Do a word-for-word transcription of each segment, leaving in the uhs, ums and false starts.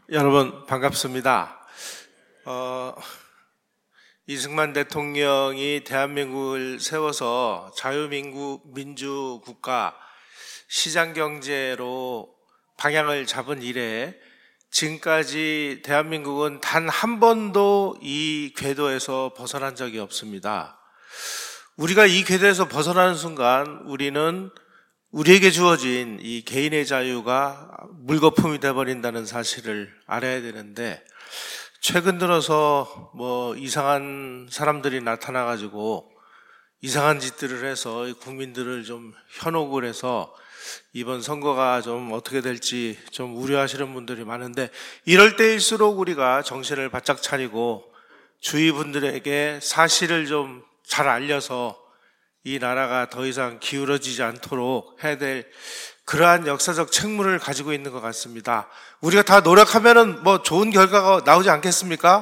여러분 반갑습니다. 어, 이승만 대통령이 대한민국을 세워서 자유민주 민주국가 시장경제로 방향을 잡은 이래 지금까지 대한민국은 단 한 번도 이 궤도에서 벗어난 적이 없습니다. 우리가 이 궤도에서 벗어나는 순간 우리는 우리에게 주어진 이 개인의 자유가 물거품이 되어버린다는 사실을 알아야 되는데, 최근 들어서 뭐 이상한 사람들이 나타나가지고 이상한 짓들을 해서 국민들을 좀 현혹을 해서 이번 선거가 좀 어떻게 될지 좀 우려하시는 분들이 많은데, 이럴 때일수록 우리가 정신을 바짝 차리고 주위 분들에게 사실을 좀 잘 알려서 이 나라가 더 이상 기울어지지 않도록 해야 될 그러한 역사적 책무를 가지고 있는 것 같습니다. 우리가 다 노력하면은 뭐 좋은 결과가 나오지 않겠습니까?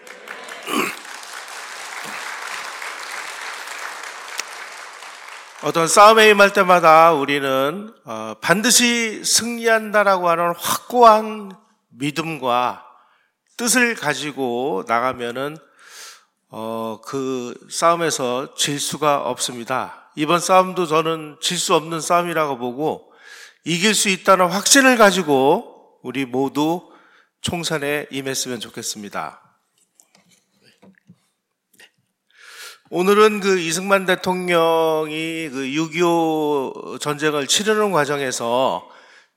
어떤 싸움에 임할 때마다 우리는 어, 반드시 승리한다라고 하는 확고한 믿음과 뜻을 가지고 나가면은 어, 그 싸움에서 질 수가 없습니다. 이번 싸움도 저는 질 수 없는 싸움이라고 보고 이길 수 있다는 확신을 가지고 우리 모두 총선에 임했으면 좋겠습니다. 오늘은 그 이승만 대통령이 그 육이오 전쟁을 치르는 과정에서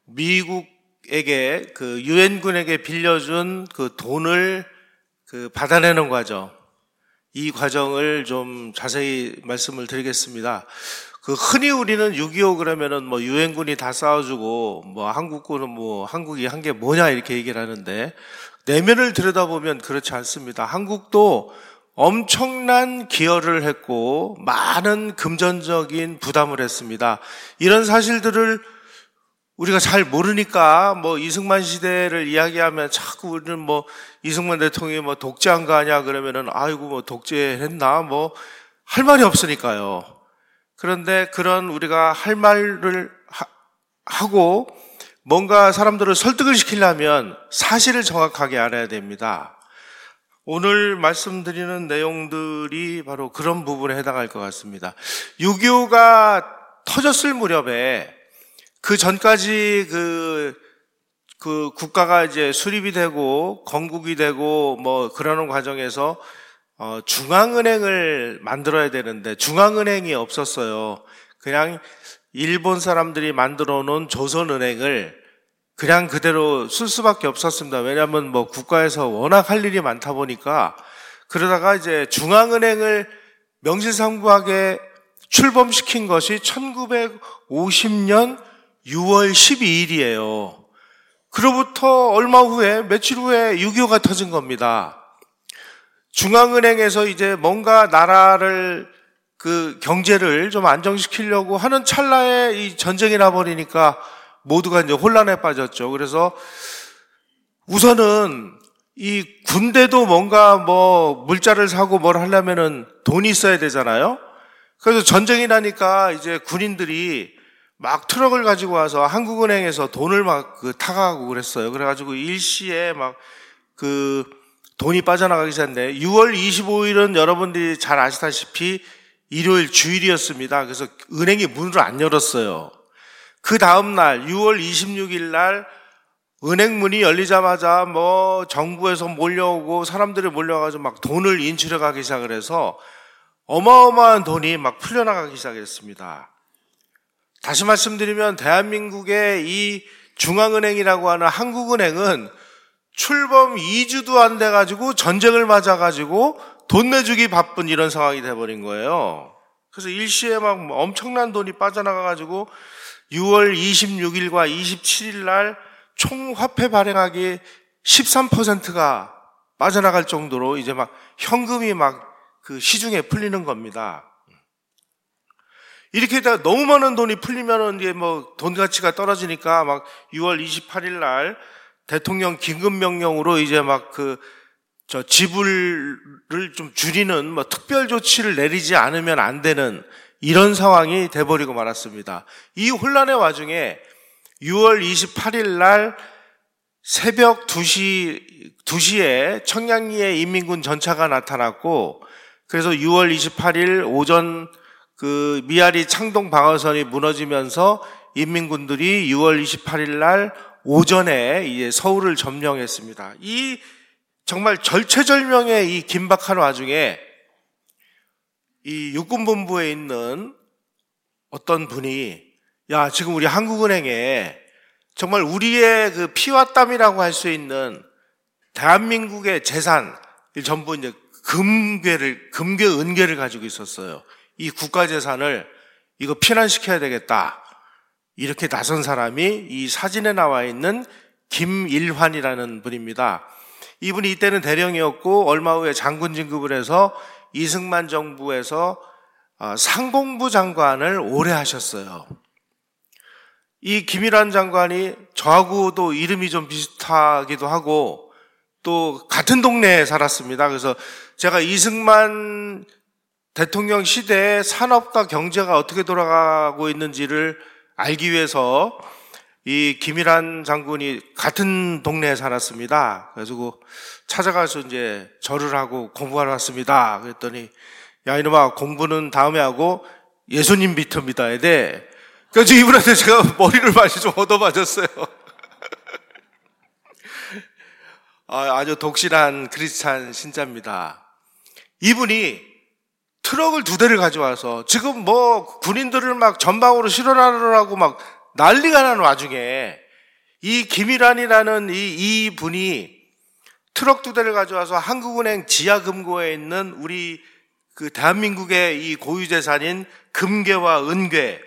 미국에게 그 유엔군에게 빌려준 그 돈을 그 받아내는 과정, 이 과정을 좀 자세히 말씀을 드리겠습니다. 그 흔히 우리는 육이오 그러면은 뭐 유엔군이 다 싸워주고 뭐 한국군은 뭐 한국이 한 게 뭐냐 이렇게 얘기를 하는데, 내면을 들여다보면 그렇지 않습니다. 한국도 엄청난 기여를 했고 많은 금전적인 부담을 했습니다. 이런 사실들을 우리가 잘 모르니까 뭐 이승만 시대를 이야기하면 자꾸 우리는 뭐 이승만 대통령이 뭐 독재한 거 아니야 그러면은 아이고 뭐 독재했나 뭐 할 말이 없으니까요. 그런데 그런 우리가 할 말을 하, 하고 뭔가 사람들을 설득을 시키려면 사실을 정확하게 알아야 됩니다. 오늘 말씀드리는 내용들이 바로 그런 부분에 해당할 것 같습니다. 육이오가 터졌을 무렵에 그 전까지 그, 그 국가가 이제 수립이 되고 건국이 되고 뭐 그러는 과정에서 어, 중앙은행을 만들어야 되는데 중앙은행이 없었어요. 그냥 일본 사람들이 만들어 놓은 조선은행을 그냥 그대로 쓸 수밖에 없었습니다. 왜냐하면 뭐 국가에서 워낙 할 일이 많다 보니까. 그러다가 이제 중앙은행을 명실상부하게 출범시킨 것이 천구백오십 년 유월 십이일이에요. 그로부터 얼마 후에, 며칠 후에 육이오가 터진 겁니다. 중앙은행에서 이제 뭔가 나라를, 그 경제를 좀 안정시키려고 하는 찰나에 이 전쟁이 나버리니까 모두가 이제 혼란에 빠졌죠. 그래서 우선은 이 군대도 뭔가 뭐 물자를 사고 뭘 하려면은 돈이 있어야 되잖아요. 그래서 전쟁이 나니까 이제 군인들이 막 트럭을 가지고 와서 한국은행에서 돈을 막 그 타가고 그랬어요. 그래가지고 일시에 막 그 돈이 빠져나가기 시작했는데, 유월 이십오일은 여러분들이 잘 아시다시피 일요일 주일이었습니다. 그래서 은행이 문을 안 열었어요. 그 다음날 유월 이십육일 날 은행 문이 열리자마자 뭐 정부에서 몰려오고 사람들이 몰려와가지고 막 돈을 인출해 가기 시작을 해서 어마어마한 돈이 막 풀려나가기 시작했습니다. 다시 말씀드리면 대한민국의 이 중앙은행이라고 하는 한국은행은 출범 이 주도 안 돼가지고 전쟁을 맞아가지고 돈 내주기 바쁜 이런 상황이 돼버린 거예요. 그래서 일시에 막 엄청난 돈이 빠져나가가지고 유월 이십육일과 이십칠일 날 총 화폐 발행하기 십삼 퍼센트가 빠져나갈 정도로 이제 막 현금이 막 그 시중에 풀리는 겁니다. 이렇게 다 너무 많은 돈이 풀리면은 이제 뭐 돈 가치가 떨어지니까 막 유월 이십팔일 날 대통령 긴급명령으로 이제 막 그 저 지불을 좀 줄이는 뭐 특별 조치를 내리지 않으면 안 되는 이런 상황이 돼버리고 말았습니다. 이 혼란의 와중에 유월 이십팔일 날 새벽 두 시, 두 시에 청량리에 인민군 전차가 나타났고, 그래서 유월 이십팔일 오전 그 미아리 창동 방어선이 무너지면서 인민군들이 유월 이십팔일 날 오전에 이제 서울을 점령했습니다. 이 정말 절체절명의 이 긴박한 와중에 이 육군본부에 있는 어떤 분이, 야, 지금 우리 한국은행에 정말 우리의 그 피와 땀이라고 할 수 있는 대한민국의 재산, 전부 이제 금괴를, 금괴 은괴를 가지고 있었어요. 이 국가재산을 이거 피난시켜야 되겠다. 이렇게 나선 사람이 이 사진에 나와 있는 김일환이라는 분입니다. 이분이 이때는 대령이었고 얼마 후에 장군 진급을 해서 이승만 정부에서 상공부 장관을 오래 하셨어요. 이 김일환 장관이 저하고도 이름이 좀 비슷하기도 하고 또 같은 동네에 살았습니다. 그래서 제가 이승만 대통령 시대에 산업과 경제가 어떻게 돌아가고 있는지를 알기 위해서 이 김일환 장군이 같은 동네에 살았습니다. 그래서 찾아가서 이제 절을 하고 공부하러 왔습니다. 그랬더니, 야, 이놈아, 공부는 다음에 하고 예수님부터 믿어야 돼. 그래서 이분한테 제가 머리를 많이 좀 얻어맞았어요. 아주 독실한 크리스찬 신자입니다. 이분이 트럭을 두 대를 가져와서 지금 뭐 군인들을 막 전방으로 실어나르라고 막 난리가 나는 와중에 이 김일환이라는 이, 이 분이 트럭 두 대를 가져와서 한국은행 지하금고에 있는 우리 그 대한민국의 이 고유재산인 금괴와 은괴,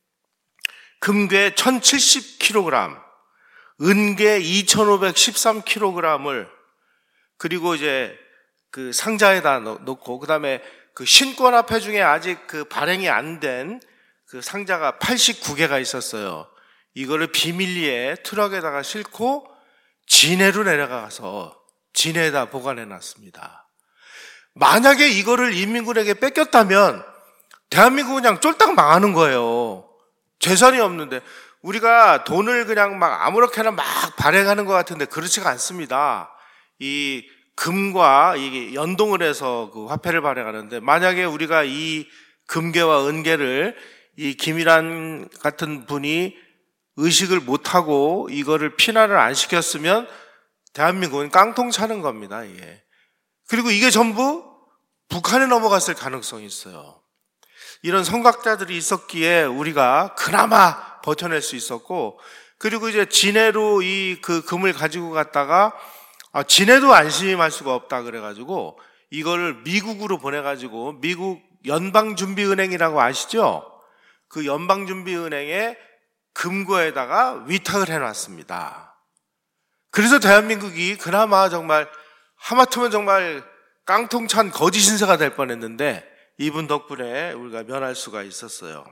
금괴 천칠십 킬로그램, 은괴 이천오백십삼 킬로그램을 그리고 이제 그 상자에다 놓고 그다음에 그 신권화폐 중에 아직 그 발행이 안 된 그 상자가 팔십구 개가 있었어요. 이거를 비밀리에 트럭에다가 싣고 진해로 내려가서 진해에다 보관해 놨습니다. 만약에 이거를 인민군에게 뺏겼다면 대한민국은 그냥 쫄딱 망하는 거예요. 재산이 없는데. 우리가 돈을 그냥 막 아무렇게나 막 발행하는 것 같은데 그렇지가 않습니다. 이 금과 이게 연동을 해서 그 화폐를 발행하는데 만약에 우리가 이 금괴와 은괴를 이 김일환 같은 분이 의식을 못하고 이거를 피난을 안 시켰으면 대한민국은 깡통 차는 겁니다. 이게. 그리고 이게 전부 북한에 넘어갔을 가능성이 있어요. 이런 선각자들이 있었기에 우리가 그나마 버텨낼 수 있었고, 그리고 이제 진해로 이 그 금을 가지고 갔다가 아, 진해도 안심할 수가 없다 그래가지고 이거를 미국으로 보내가지고 미국 연방준비은행이라고 아시죠? 그 연방준비은행에 금고에다가 위탁을 해놨습니다. 그래서 대한민국이 그나마 정말 하마터면 정말 깡통찬 거지 신세가 될 뻔했는데 이분 덕분에 우리가 면할 수가 있었어요.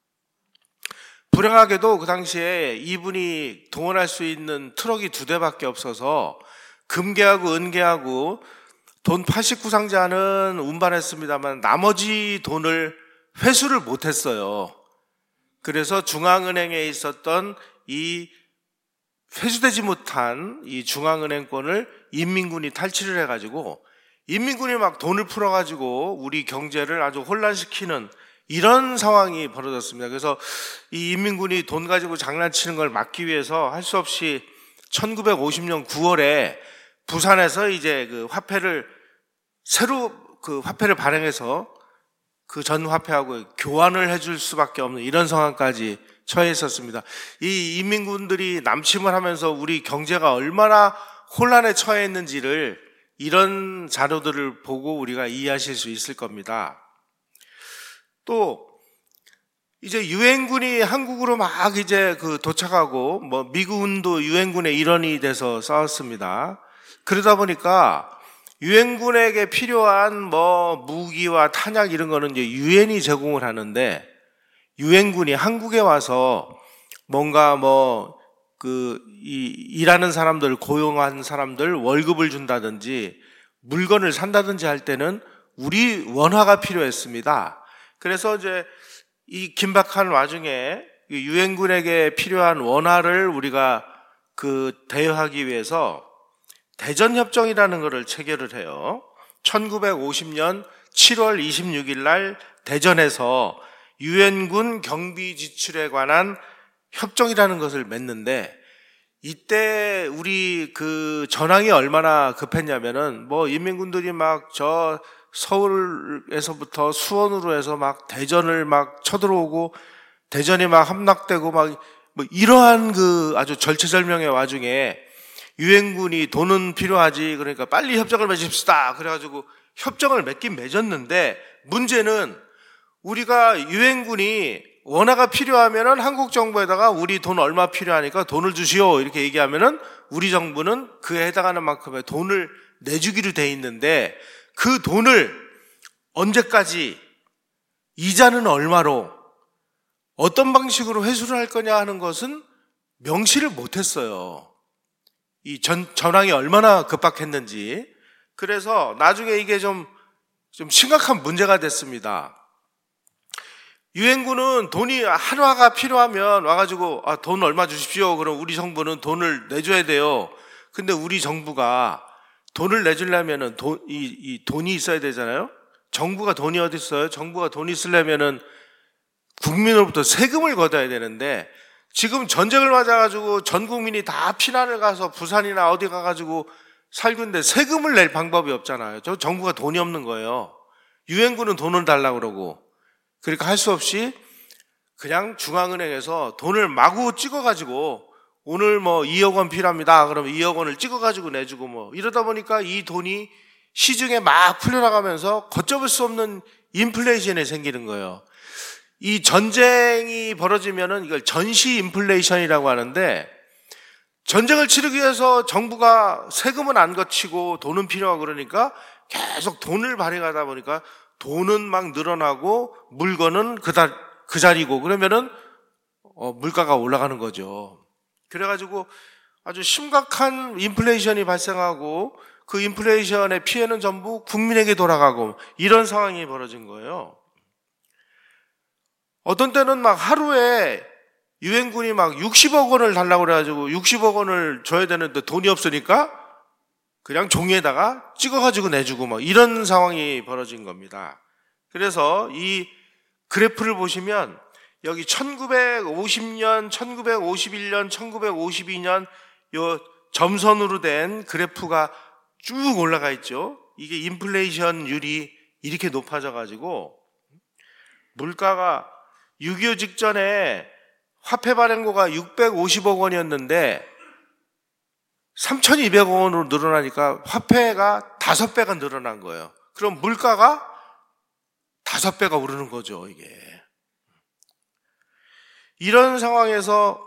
불행하게도 그 당시에 이분이 동원할 수 있는 트럭이 두 대밖에 없어서 금괴하고 은괴하고 돈 팔십구 상자는 운반했습니다만 나머지 돈을 회수를 못했어요. 그래서 중앙은행에 있었던 이 회수되지 못한 이 중앙은행권을 인민군이 탈취를 해가지고 인민군이 막 돈을 풀어가지고 우리 경제를 아주 혼란시키는 이런 상황이 벌어졌습니다. 그래서 이 인민군이 돈 가지고 장난치는 걸 막기 위해서 할 수 없이 천구백오십 년 구월에 부산에서 이제 그 화폐를 새로 그 화폐를 발행해서 그 전 화폐하고 교환을 해줄 수밖에 없는 이런 상황까지 처해 있었습니다. 이 인민군들이 남침을 하면서 우리 경제가 얼마나 혼란에 처해 있는지를 이런 자료들을 보고 우리가 이해하실 수 있을 겁니다. 또 이제 유엔군이 한국으로 막 이제 그 도착하고 뭐 미군도 유엔군의 일원이 돼서 싸웠습니다. 그러다 보니까 유엔군에게 필요한 뭐 무기와 탄약 이런 거는 이제 유엔이 제공을 하는데 유엔군이 한국에 와서 뭔가 뭐 그 이 일하는 사람들 고용한 사람들 월급을 준다든지 물건을 산다든지 할 때는 우리 원화가 필요했습니다. 그래서 이제 이 긴박한 와중에 유엔군에게 필요한 원화를 우리가 그 대여하기 위해서 대전협정이라는 것을 체결을 해요. 천구백오십 년 칠월 이십육일 날 대전에서 유엔군 경비 지출에 관한 협정이라는 것을 맺는데, 이때 우리 그 전황이 얼마나 급했냐면은 뭐 인민군들이 막 저 서울에서부터 수원으로 해서 막 대전을 막 쳐들어오고 대전이 막 함락되고 막 뭐 이러한 그 아주 절체절명의 와중에 유엔군이 돈은 필요하지, 그러니까 빨리 협정을 맺읍시다 그래가지고 협정을 맺긴 맺었는데, 문제는 우리가 유엔군이 원화가 필요하면은 한국 정부에다가 우리 돈 얼마 필요하니까 돈을 주시오 이렇게 얘기하면은 우리 정부는 그에 해당하는 만큼의 돈을 내주기로 돼 있는데, 그 돈을 언제까지, 이자는 얼마로, 어떤 방식으로 회수를 할 거냐 하는 것은 명시를 못했어요. 이 전, 전황이 얼마나 급박했는지. 그래서 나중에 이게 좀, 좀 심각한 문제가 됐습니다. 유엔군은 돈이 한화가 필요하면 와가지고 아, 돈 얼마 주십시오. 그럼 우리 정부는 돈을 내줘야 돼요. 근데 우리 정부가 돈을 내주려면은 돈, 이, 이 돈이 있어야 되잖아요. 정부가 돈이 어디 있어요? 정부가 돈 있으려면은 국민으로부터 세금을 걷어야 되는데, 지금 전쟁을 맞아가지고 전 국민이 다 피난을 가서 부산이나 어디 가가지고 살고 있는데 세금을 낼 방법이 없잖아요. 저 정부가 돈이 없는 거예요. 유엔군은 돈을 달라고 그러고, 그러니까 할 수 없이 그냥 중앙은행에서 돈을 마구 찍어가지고 오늘 뭐 이억 원 필요합니다. 그러면 이억 원을 찍어가지고 내주고 뭐 이러다 보니까 이 돈이 시중에 막 풀려나가면서 걷잡을 수 없는 인플레이션이 생기는 거예요. 이 전쟁이 벌어지면은 이걸 전시 인플레이션이라고 하는데, 전쟁을 치르기 위해서 정부가 세금은 안 거치고 돈은 필요하고 그러니까 계속 돈을 발행하다 보니까 돈은 막 늘어나고 물건은 그, 다, 그 자리고, 그러면은 어, 물가가 올라가는 거죠. 그래가지고 아주 심각한 인플레이션이 발생하고 그 인플레이션의 피해는 전부 국민에게 돌아가고 이런 상황이 벌어진 거예요. 어떤 때는 막 하루에 유엔군이 막 육십억 원을 달라고 그래가지고 육십억 원을 줘야 되는데 돈이 없으니까 그냥 종이에다가 찍어가지고 내주고 뭐 이런 상황이 벌어진 겁니다. 그래서 이 그래프를 보시면 여기 천구백오십 년, 천구백오십일 년, 천구백오십이 년 요 점선으로 된 그래프가 쭉 올라가 있죠. 이게 인플레이션율이 이렇게 높아져가지고 물가가 육이오 직전에 화폐 발행고가 육백오십억 원이었는데 삼천이백억 원으로 늘어나니까 화폐가 다섯 배가 늘어난 거예요. 그럼 물가가 다섯 배가 오르는 거죠, 이게. 이런 상황에서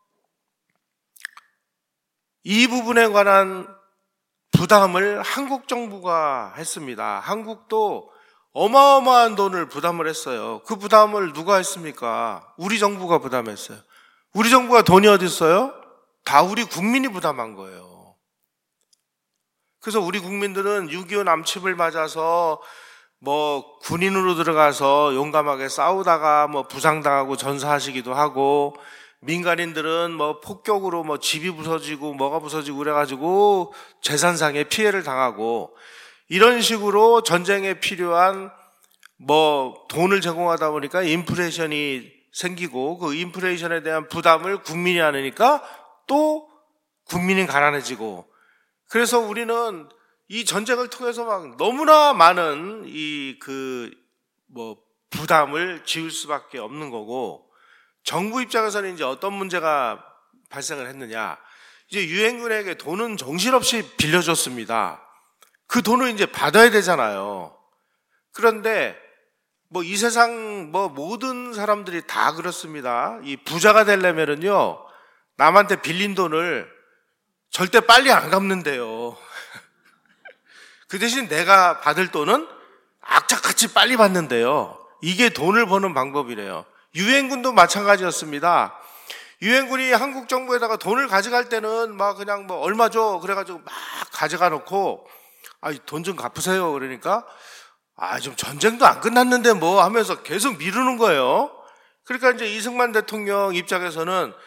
이 부분에 관한 부담을 한국 정부가 했습니다. 한국도 어마어마한 돈을 부담을 했어요. 그 부담을 누가 했습니까? 우리 정부가 부담했어요. 우리 정부가 돈이 어디 있어요? 다 우리 국민이 부담한 거예요. 그래서 우리 국민들은 육이오 남침을 맞아서 뭐 군인으로 들어가서 용감하게 싸우다가 뭐 부상당하고 전사하시기도 하고, 민간인들은 뭐 폭격으로 뭐 집이 부서지고 뭐가 부서지고 그래가지고 재산상의 피해를 당하고, 이런 식으로 전쟁에 필요한 뭐 돈을 제공하다 보니까 인플레이션이 생기고, 그 인플레이션에 대한 부담을 국민이 안으니까 또 국민이 가난해지고, 그래서 우리는 이 전쟁을 통해서 막 너무나 많은 이 그 뭐 부담을 지을 수밖에 없는 거고, 정부 입장에서는 이제 어떤 문제가 발생을 했느냐, 이제 유엔군에게 돈은 정신없이 빌려줬습니다. 그 돈을 이제 받아야 되잖아요. 그런데 뭐 이 세상 뭐 모든 사람들이 다 그렇습니다. 이 부자가 되려면은요, 남한테 빌린 돈을 절대 빨리 안 갚는데요. 그 대신 내가 받을 돈은 악착같이 빨리 받는데요. 이게 돈을 버는 방법이래요. 유엔군도 마찬가지였습니다. 유엔군이 한국 정부에다가 돈을 가져갈 때는 막 그냥 뭐 얼마 줘 그래가지고 막 가져가 놓고, 아, 돈 좀 갚으세요. 그러니까 아, 좀 전쟁도 안 끝났는데 뭐 하면서 계속 미루는 거예요. 그러니까 이제 이승만 대통령 입장에서는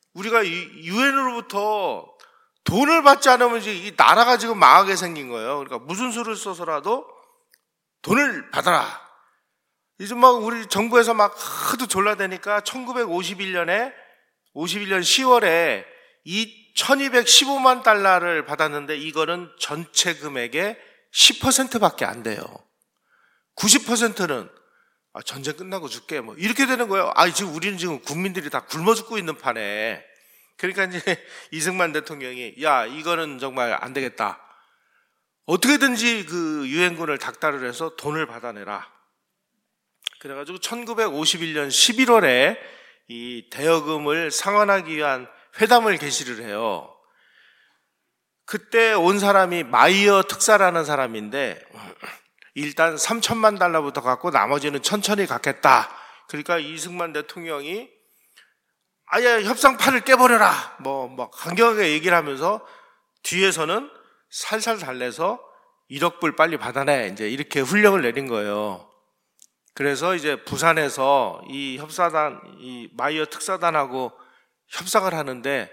우리가 유엔으로부터 돈을 받지 않으면 이제 이 나라가 지금 망하게 생긴 거예요. 그러니까 무슨 수를 써서라도 돈을 받아라. 이제 막 우리 정부에서 막 하도 졸라대니까 천구백오십일 년에 오십일 년 시월에 이 천이백십오만 달러를 받았는데 이거는 전체 금액의 십 퍼센트밖에 안 돼요. 구십 퍼센트는 아, 전쟁 끝나고 줄게 뭐 이렇게 되는 거예요. 아, 지금 우리는 지금 국민들이 다 굶어 죽고 있는 판에. 그러니까 이제 이승만 대통령이 야, 이거는 정말 안 되겠다. 어떻게든지 그 유엔군을 닥달을 해서 돈을 받아내라. 그래가지고 천구백오십일 년 십일월에 이 대여금을 상환하기 위한 회담을 개시를 해요. 그때 온 사람이 마이어 특사라는 사람인데 일단 삼천만 달러부터 갖고 나머지는 천천히 갖겠다. 그러니까 이승만 대통령이 아예 협상판을 깨버려라. 뭐, 뭐, 강경하게 얘기를 하면서 뒤에서는 살살 달래서 일억 불 빨리 받아내. 이제 이렇게 훈령을 내린 거예요. 그래서 이제 부산에서 이 협사단, 이 마이어 특사단하고 협상을 하는데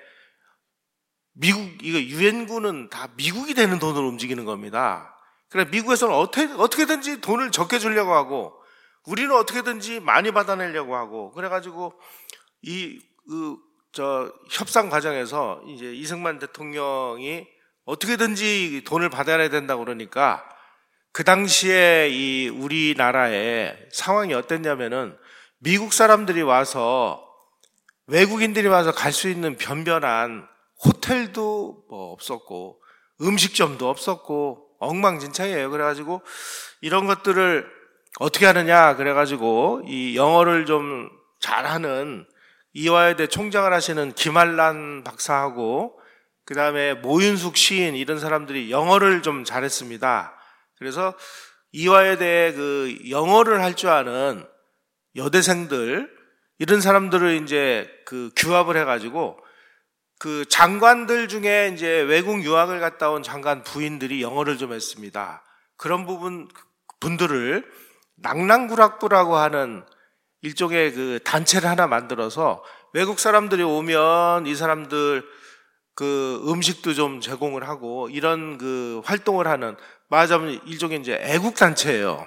미국, 이거 유엔군은 다 미국이 되는 돈으로 움직이는 겁니다. 그래, 미국에서는 어떻게, 어떻게든지 돈을 적게 주려고 하고 우리는 어떻게든지 많이 받아내려고 하고 그래가지고 이, 그, 저, 협상 과정에서 이제 이승만 대통령이 어떻게든지 돈을 받아내야 된다고 그러니까 그 당시에 이 우리나라의 상황이 어땠냐면은 미국 사람들이 와서 외국인들이 와서 갈 수 있는 변변한 호텔도 뭐 없었고 음식점도 없었고 엉망진창이에요. 그래가지고 이런 것들을 어떻게 하느냐 그래가지고 이 영어를 좀 잘하는 이화여대 총장을 하시는 김한란 박사하고 그 다음에 모윤숙 시인 이런 사람들이 영어를 좀 잘했습니다. 그래서 이화여대에 그 영어를 할 줄 아는 여대생들 이런 사람들을 이제 그 규합을 해가지고 그 장관들 중에 이제 외국 유학을 갔다 온 장관 부인들이 영어를 좀 했습니다. 그런 부분 분들을 낙랑구락부라고 하는 일종의 그 단체를 하나 만들어서 외국 사람들이 오면 이 사람들 그 음식도 좀 제공을 하고 이런 그 활동을 하는 말하자면 일종의 이제 애국단체예요.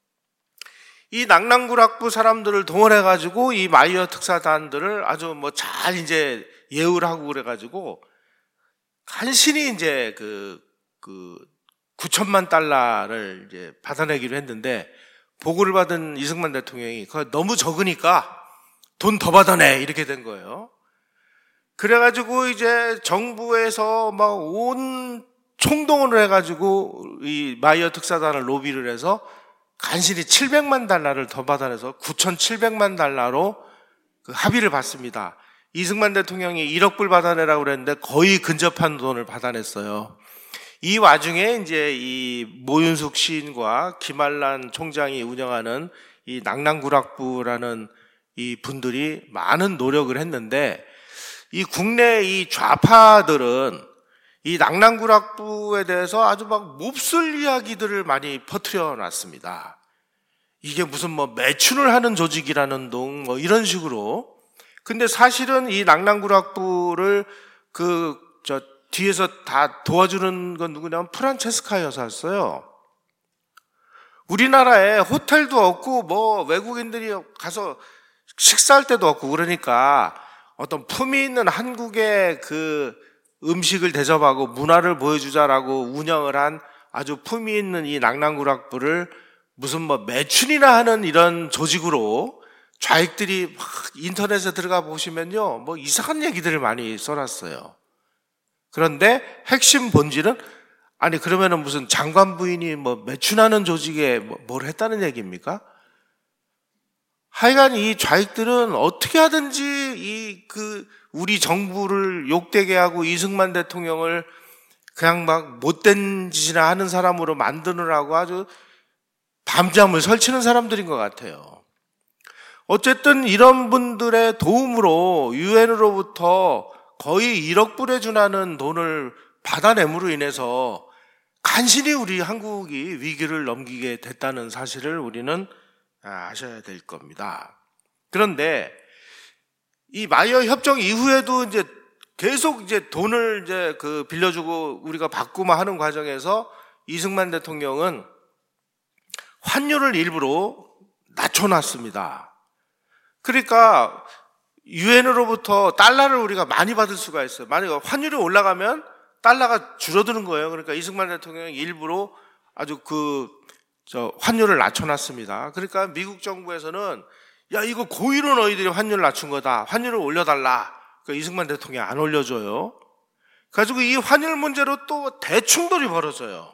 이 낙랑구락부 사람들을 동원해가지고 이 마이어 특사단들을 아주 뭐 잘 이제 예우를 하고 그래가지고 간신히 이제 그, 그 구천만 달러를 이제 받아내기로 했는데 보고를 받은 이승만 대통령이 그거 너무 적으니까 돈 더 받아내 이렇게 된 거예요. 그래가지고 이제 정부에서 막 온 총동원을 해가지고 이 마이어 특사단을 로비를 해서 간신히 칠백만 달러를 더 받아내서 구천칠백만 달러로 그 합의를 받습니다. 이승만 대통령이 일억 불 받아내라고 그랬는데 거의 근접한 돈을 받아냈어요. 이 와중에 이제 이 모윤숙 시인과 김한란 총장이 운영하는 이 낙랑구락부라는 이 분들이 많은 노력을 했는데 이 국내 이 좌파들은 이 낙랑구락부에 대해서 아주 막 몹쓸 이야기들을 많이 퍼뜨려 놨습니다. 이게 무슨 뭐 매춘을 하는 조직이라는 둥 뭐 이런 식으로. 근데 사실은 이 낙랑구락부를 그 저 뒤에서 다 도와주는 건 누구냐면 프란체스카 여사였어요. 우리나라에 호텔도 없고 뭐 외국인들이 가서 식사할 때도 없고 그러니까 어떤 품위 있는 한국의 그 음식을 대접하고 문화를 보여주자라고 운영을 한 아주 품위 있는 이 낙랑구락부를 무슨 뭐 매춘이나 하는 이런 조직으로 좌익들이 막 인터넷에 들어가 보시면요 뭐 이상한 얘기들을 많이 써놨어요. 그런데 핵심 본질은 아니 그러면은 무슨 장관 부인이 뭐 매춘하는 조직에 뭘 했다는 얘기입니까? 하여간 이 좌익들은 어떻게 하든지 이 그 우리 정부를 욕되게 하고 이승만 대통령을 그냥 막 못된 짓이나 하는 사람으로 만드느라고 아주 밤잠을 설치는 사람들인 것 같아요. 어쨌든 이런 분들의 도움으로 유엔으로부터 거의 일억 불에 준하는 돈을 받아냄으로 인해서 간신히 우리 한국이 위기를 넘기게 됐다는 사실을 우리는 아셔야 될 겁니다. 그런데 이 마이어 협정 이후에도 이제 계속 이제 돈을 이제 그 빌려주고 우리가 받고만 하는 과정에서 이승만 대통령은 환율을 일부러 낮춰놨습니다. 그러니까 유엔으로부터 달러를 우리가 많이 받을 수가 있어요. 만약에 환율이 올라가면 달러가 줄어드는 거예요. 그러니까 이승만 대통령이 일부러 아주 그 저 환율을 낮춰놨습니다. 그러니까 미국 정부에서는 야 이거 고의로 너희들이 환율을 낮춘 거다. 환율을 올려달라. 그러니까 이승만 대통령이 안 올려줘요. 가지고 이 환율 문제로 또 대충돌이 벌어져요.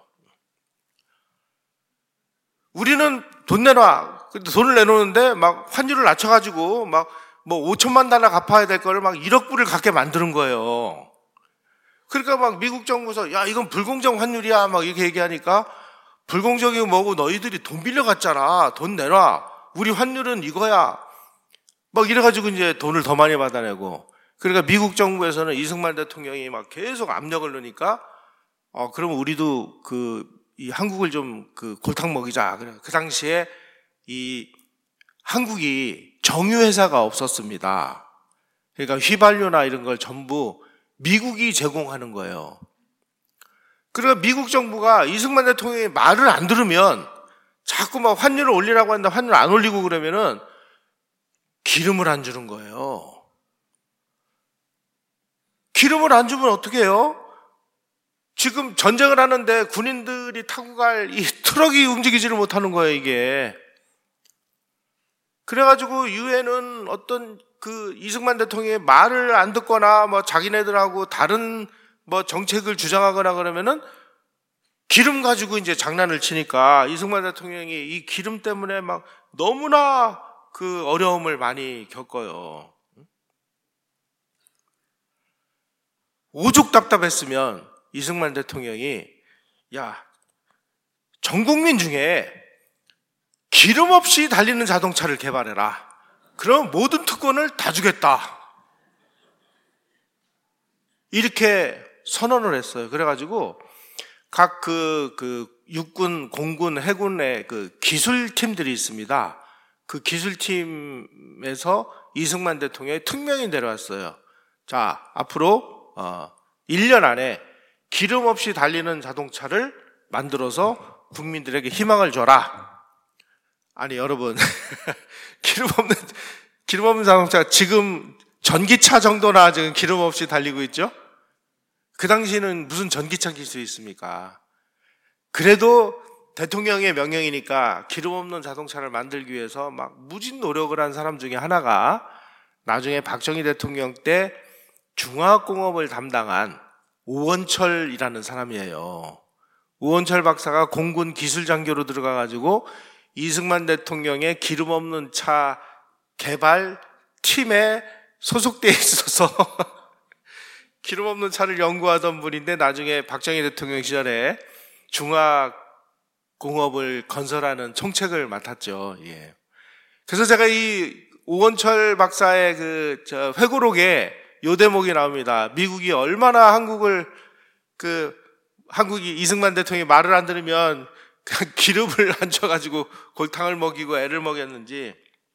우리는 돈 내놔. 근데 돈을 내놓는데 막 환율을 낮춰가지고 막 뭐 오천만 달러 갚아야 될 거를 막 일억 불을 갚게 만드는 거예요. 그러니까 막 미국 정부에서 야 이건 불공정 환율이야 막 이렇게 얘기하니까 불공정이 뭐고 너희들이 돈 빌려갔잖아. 돈 내놔. 우리 환율은 이거야. 막 이래가지고 이제 돈을 더 많이 받아내고. 그러니까 미국 정부에서는 이승만 대통령이 막 계속 압력을 넣으니까 어 그러면 우리도 그 이 한국을 좀 그 골탕 먹이자. 그래. 그 당시에 이 한국이 정유회사가 없었습니다. 그러니까 휘발유나 이런 걸 전부 미국이 제공하는 거예요. 그러니까 미국 정부가 이승만 대통령이 말을 안 들으면 자꾸 막 환율을 올리라고 하는데 환율을 안 올리고 그러면은 기름을 안 주는 거예요. 기름을 안 주면 어떻게 해요? 지금 전쟁을 하는데 군인들이 타고 갈 이 트럭이 움직이지를 못하는 거예요, 이게. 그래가지고 유엔은 어떤 그 이승만 대통령의 말을 안 듣거나 뭐 자기네들하고 다른 뭐 정책을 주장하거나 그러면은 기름 가지고 이제 장난을 치니까 이승만 대통령이 이 기름 때문에 막 너무나 그 어려움을 많이 겪어요. 오죽 답답했으면 이승만 대통령이 야, 전 국민 중에 기름 없이 달리는 자동차를 개발해라. 그럼 모든 특권을 다 주겠다. 이렇게 선언을 했어요. 그래가지고 각 그, 그 육군, 공군, 해군의 그 기술팀들이 있습니다. 그 기술팀에서 이승만 대통령이 특명히 내려왔어요. 자, 앞으로 어, 일 년 안에 기름 없이 달리는 자동차를 만들어서 국민들에게 희망을 줘라. 아니 여러분 기름 없는 기름 없는 자동차 지금 전기차 정도나 지금 기름 없이 달리고 있죠? 그 당시에는 무슨 전기차 기술이 있습니까? 그래도 대통령의 명령이니까 기름 없는 자동차를 만들기 위해서 막 무진 노력을 한 사람 중에 하나가 나중에 박정희 대통령 때 중화학공업을 담당한 오원철이라는 사람이에요. 오원철 박사가 공군 기술장교로 들어가가지고 이승만 대통령의 기름 없는 차 개발 팀에 소속되어 있어서 기름 없는 차를 연구하던 분인데 나중에 박정희 대통령 시절에 중화공업을 건설하는 총책을 맡았죠. 예. 그래서 제가 이 오원철 박사의 그 저 회고록에 요 대목이 나옵니다. 미국이 얼마나 한국을 그 한국이 이승만 대통령이 말을 안 들으면 그냥 기름을 안 줘가지고 골탕을 먹이고 애를 먹였는지.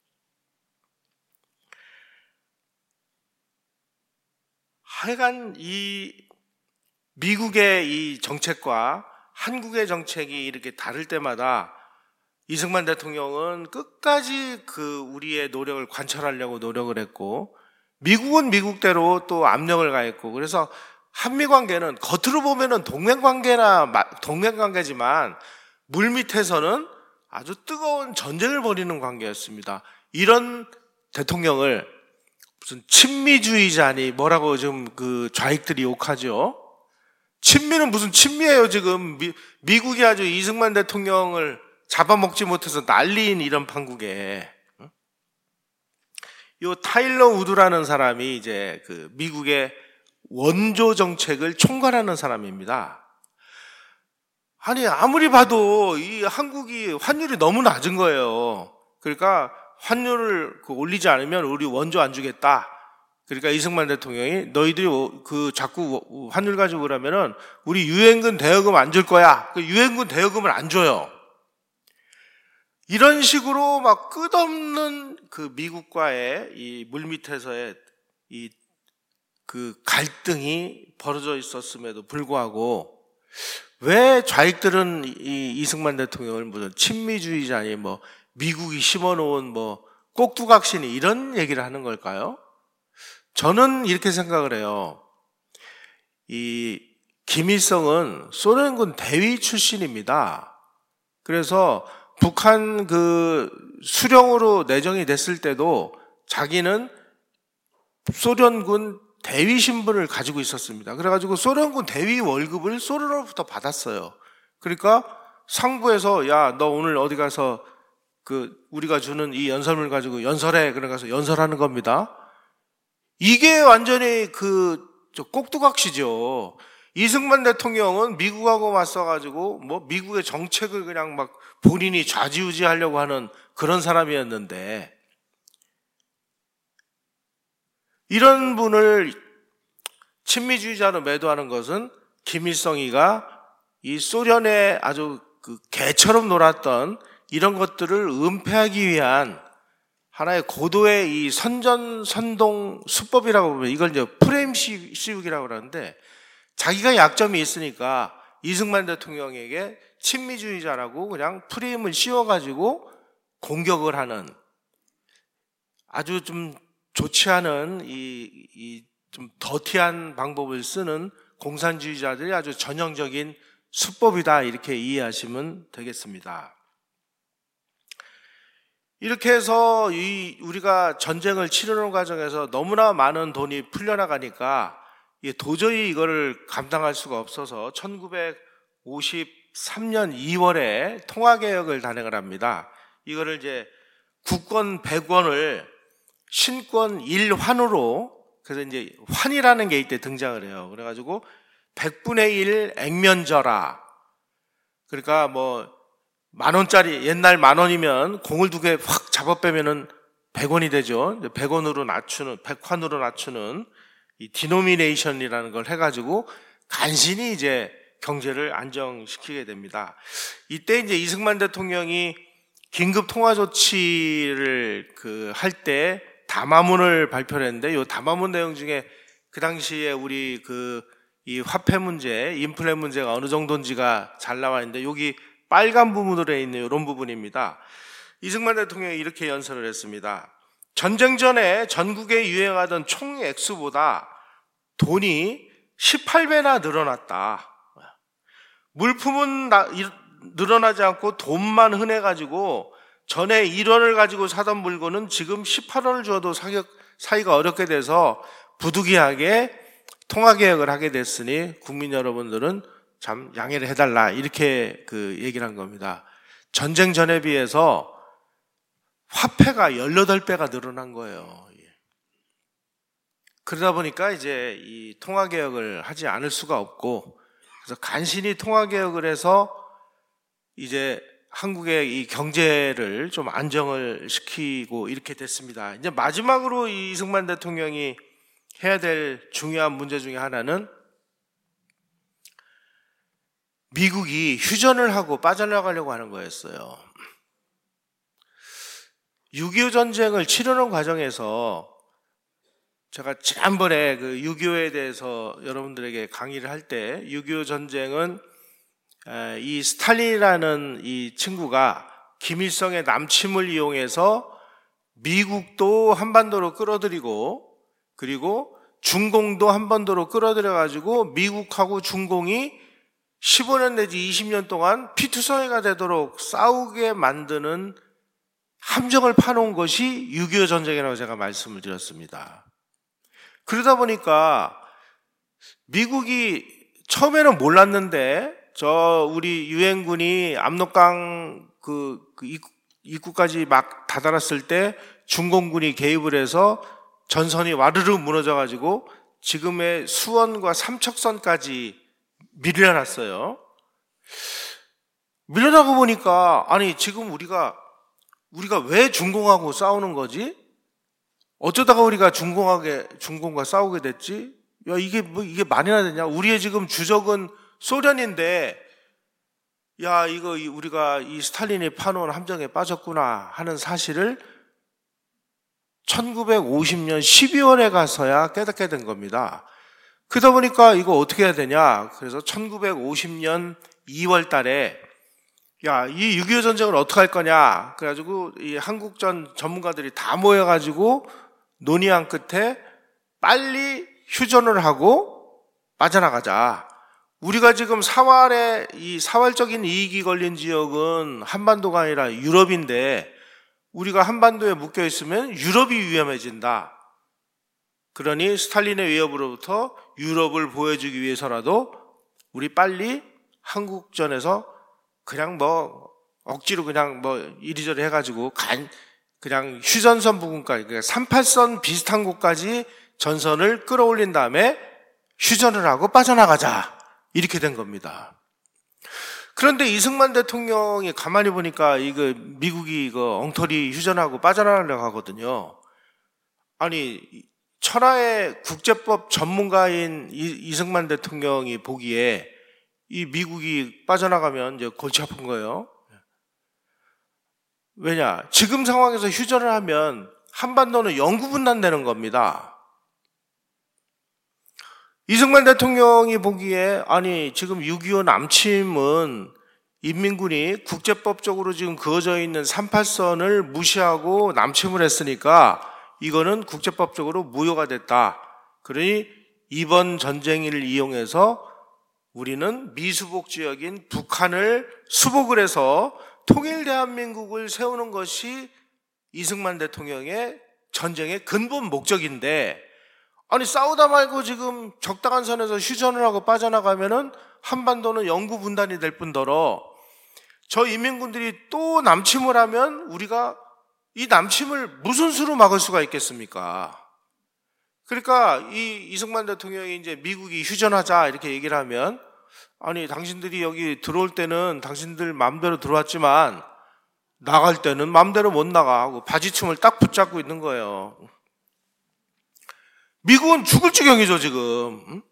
하여간 이 미국의 이 정책과 한국의 정책이 이렇게 다를 때마다 이승만 대통령은 끝까지 그 우리의 노력을 관철하려고 노력을 했고 미국은 미국대로 또 압력을 가했고 그래서 한미 관계는 겉으로 보면은 동맹 관계나 동맹 관계지만 물 밑에서는 아주 뜨거운 전쟁을 벌이는 관계였습니다. 이런 대통령을 무슨 친미주의자니 뭐라고 지금 그 좌익들이 욕하죠. 친미는 무슨 친미예요 지금. 미, 미국이 아주 이승만 대통령을 잡아먹지 못해서 난리인 이런 판국에. 요 타일러 우드라는 사람이 이제 그 미국의 원조 정책을 총괄하는 사람입니다. 아니 아무리 봐도 이 한국이 환율이 너무 낮은 거예요. 그러니까 환율을 올리지 않으면 우리 원조 안 주겠다. 그러니까 이승만 대통령이 너희들이 그 자꾸 환율 가지고 그러면은 우리 유엔군 대여금 안 줄 거야. 그 유엔군 대여금을 안 줘요. 이런 식으로 막 끝없는 그 미국과의 이 물밑에서의 이 그 갈등이 벌어져 있었음에도 불구하고 왜 좌익들은 이 이승만 대통령을 무슨 친미주의자니 뭐 미국이 심어놓은 뭐 꼭두각시니 이런 얘기를 하는 걸까요? 저는 이렇게 생각을 해요. 이 김일성은 소련군 대위 출신입니다. 그래서 북한 그 수령으로 내정이 됐을 때도 자기는 소련군 대위 신분을 가지고 있었습니다. 그래가지고 소련군 대위 월급을 소련으로부터 받았어요. 그러니까 상부에서 야, 너 오늘 어디 가서 그 우리가 주는 이 연설문을 가지고 연설해. 그래 가서 연설하는 겁니다. 이게 완전히 그 저 꼭두각시죠. 이승만 대통령은 미국하고 맞서가지고 뭐 미국의 정책을 그냥 막 본인이 좌지우지하려고 하는 그런 사람이었는데 이런 분을 친미주의자로 매도하는 것은 김일성이가 이 소련의 아주 그 개처럼 놀았던 이런 것들을 은폐하기 위한 하나의 고도의 이 선전선동 수법이라고 보면 이걸 이제 프레임 씌우기라고 그러는데 자기가 약점이 있으니까 이승만 대통령에게 친미주의자라고 그냥 프레임을 씌워가지고 공격을 하는 아주 좀 좋지 않은 이, 이 좀 더티한 방법을 쓰는 공산주의자들이 아주 전형적인 수법이다 이렇게 이해하시면 되겠습니다. 이렇게 해서 이 우리가 전쟁을 치르는 과정에서 너무나 많은 돈이 풀려나가니까 도저히 이거를 감당할 수가 없어서 천구백오십삼 년 이월에 통화개혁을 단행을 합니다. 이거를 이제 국권 백 원을 신권 일 환으로 그래서 이제 환이라는 게 이때 등장을 해요. 그래가지고 백분의 일 액면절하. 그러니까 뭐 만 원짜리 옛날 만 원이면 공을 두 개 확 잡아 빼면은 백 원이 되죠. 백 원으로 낮추는 백환으로 낮추는 이 디노미네이션이라는 걸 해가지고 간신히 이제 경제를 안정시키게 됩니다. 이때 이제 이승만 대통령이 긴급 통화 조치를 그 할 때 담화문을 발표를 했는데 이 담화문 내용 중에 그 당시에 우리 그 이 화폐 문제, 인플레 문제가 어느 정도인지가 잘 나와 있는데 여기 빨간 부분으로 있는 이런 부분입니다. 이승만 대통령이 이렇게 연설을 했습니다. 전쟁 전에 전국에 유행하던 총 액수보다 돈이 십팔 배나 늘어났다. 물품은 나, 늘어나지 않고 돈만 흔해가지고 전에 일 원을 가지고 사던 물건은 지금 십팔 원을 줘도 사격, 사기가 어렵게 돼서 부득이하게 통화개혁을 하게 됐으니 국민 여러분들은 참 양해를 해달라 이렇게 그 얘기를 한 겁니다. 전쟁 전에 비해서 화폐가 십팔 배가 늘어난 거예요. 그러다 보니까 이제 이 통화개혁을 하지 않을 수가 없고 그래서 간신히 통화개혁을 해서 이제 한국의 이 경제를 좀 안정을 시키고 이렇게 됐습니다. 이제 마지막으로 이 이승만 대통령이 해야 될 중요한 문제 중에 하나는 미국이 휴전을 하고 빠져나가려고 하는 거였어요. 육이오 전쟁을 치르는 과정에서 제가 지난번에 그 육이오에 대해서 여러분들에게 강의를 할 때 육이오 전쟁은 이 스탈린이라는 이 친구가 김일성의 남침을 이용해서 미국도 한반도로 끌어들이고 그리고 중공도 한반도로 끌어들여가지고 미국하고 중공이 십오 년 내지 이십 년 동안 피투성이가 되도록 싸우게 만드는 함정을 파놓은 것이 육이오 전쟁이라고 제가 말씀을 드렸습니다. 그러다 보니까 미국이 처음에는 몰랐는데 저 우리 유엔군이 압록강 그, 그 입구까지 막 다다랐을 때 중공군이 개입을 해서 전선이 와르르 무너져가지고 지금의 수원과 삼척선까지 밀려났어요. 밀려나고 보니까 아니 지금 우리가 우리가 왜 중공하고 싸우는 거지? 어쩌다가 우리가 중공하게 중공과 싸우게 됐지? 야 이게 뭐 이게 말이나 되냐? 우리의 지금 주적은 소련인데 야 이거 우리가 이 스탈린이 파놓은 함정에 빠졌구나 하는 사실을 천구백오십 년 십이월에 가서야 깨닫게 된 겁니다. 그러다 보니까 이거 어떻게 해야 되냐. 그래서 천구백오십 년 이월 달에 야, 이 육이오 전쟁을 어떻게 할 거냐. 그래가지고 이 한국전 전문가들이 다 모여가지고 논의한 끝에 빨리 휴전을 하고 빠져나가자. 우리가 지금 사활에, 이 사활적인 이익이 걸린 지역은 한반도가 아니라 유럽인데 우리가 한반도에 묶여 있으면 유럽이 위험해진다. 그러니 스탈린의 위협으로부터 유럽을 보여주기 위해서라도 우리 빨리 한국전에서 그냥 뭐 억지로 그냥 뭐 이리저리 해가지고 간 그냥 휴전선 부근까지, 그러니까 삼십팔 선 비슷한 곳까지 전선을 끌어올린 다음에 휴전을 하고 빠져나가자. 이렇게 된 겁니다. 그런데 이승만 대통령이 가만히 보니까 이거 미국이 이거 엉터리 휴전하고 빠져나가려고 하거든요. 아니, 천하의 국제법 전문가인 이승만 대통령이 보기에 이 미국이 빠져나가면 이제 골치 아픈 거예요. 왜냐? 지금 상황에서 휴전을 하면 한반도는 영구 분단되는 겁니다. 이승만 대통령이 보기에 아니 지금 육이오 남침은 인민군이 국제법적으로 지금 그어져 있는 삼십팔 선을 무시하고 남침을 했으니까 이거는 국제법적으로 무효가 됐다. 그러니 이번 전쟁을 이용해서 우리는 미수복 지역인 북한을 수복을 해서 통일 대한민국을 세우는 것이 이승만 대통령의 전쟁의 근본 목적인데, 아니 싸우다 말고 지금 적당한 선에서 휴전을 하고 빠져나가면은 한반도는 영구 분단이 될 뿐더러 저 인민군들이 또 남침을 하면 우리가 이 남침을 무슨 수로 막을 수가 있겠습니까? 그러니까 이 이승만 대통령이 이제 미국이 휴전하자 이렇게 얘기를 하면, 아니 당신들이 여기 들어올 때는 당신들 마음대로 들어왔지만 나갈 때는 마음대로 못 나가 하고 바지춤을 딱 붙잡고 있는 거예요. 미국은 죽을 지경이죠 지금.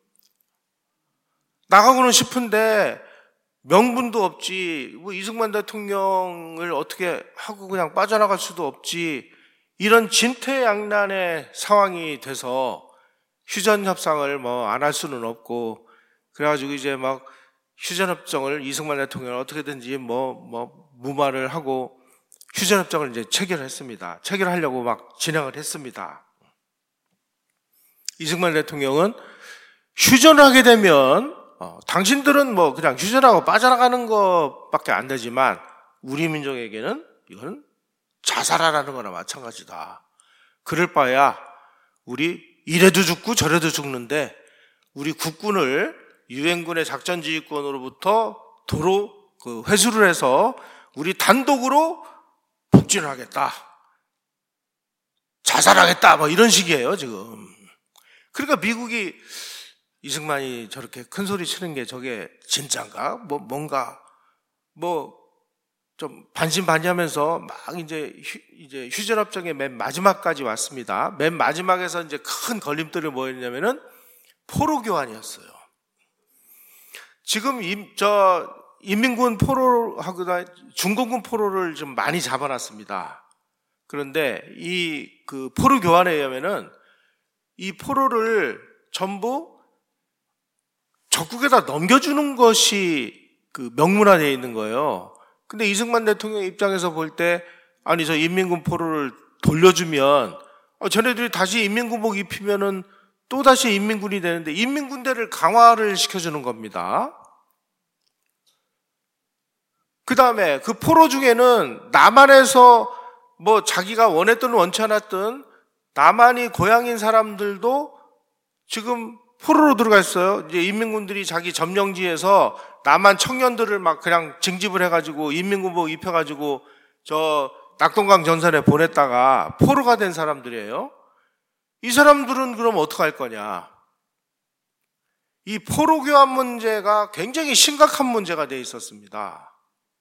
나가고는 싶은데 명분도 없지, 뭐 이승만 대통령을 어떻게 하고 그냥 빠져나갈 수도 없지, 이런 진퇴양난의 상황이 돼서 휴전 협상을 뭐 안 할 수는 없고, 그래가지고 이제 막 휴전 협정을 이승만 대통령을 어떻게든지 뭐 뭐 무마를 하고 휴전 협정을 이제 체결했습니다. 체결하려고 막 진행을 했습니다. 이승만 대통령은 휴전을 하게 되면 어, 당신들은 뭐 그냥 휴전하고 빠져나가는 것밖에 안 되지만 우리 민족에게는 이건 자살하라는 거나 마찬가지다. 그럴 바에야 우리 이래도 죽고 저래도 죽는데 우리 국군을 유엔군의 작전지휘권으로부터 도로 그 회수를 해서 우리 단독으로 북진을 하겠다. 자살하겠다. 뭐 이런 식이에요 지금. 그러니까 미국이 이승만이 저렇게 큰 소리 치는 게 저게 진짠가? 뭐 뭔가 뭐 좀 반신반의하면서 막 이제 휴, 이제 휴전협정의 맨 마지막까지 왔습니다. 맨 마지막에서 이제 큰 걸림돌이 뭐였냐면은 포로 교환이었어요. 지금 임, 저 인민군 포로하고 중공군 포로를 좀 많이 잡아놨습니다. 그런데 이 그 포로 교환에 의하면은 이 포로를 전부 적국에다 넘겨주는 것이 그 명문화되어 있는 거예요. 근데 이승만 대통령 입장에서 볼 때 아니 저 인민군 포로를 돌려주면 어, 쟤네들이 다시 인민군복 입히면은 또 다시 인민군이 되는데 인민군대를 강화를 시켜주는 겁니다. 그 다음에 그 포로 중에는 남한에서 뭐 자기가 원했든 원치 않았든 남한이 고향인 사람들도 지금 포로로 들어가 있어요. 이제 인민군들이 자기 점령지에서 남한 청년들을 막 그냥 징집을 해가지고 인민군복 입혀가지고 저 낙동강 전선에 보냈다가 포로가 된 사람들이에요. 이 사람들은 그럼 어떡할 거냐? 이 포로 교환 문제가 굉장히 심각한 문제가 돼 있었습니다.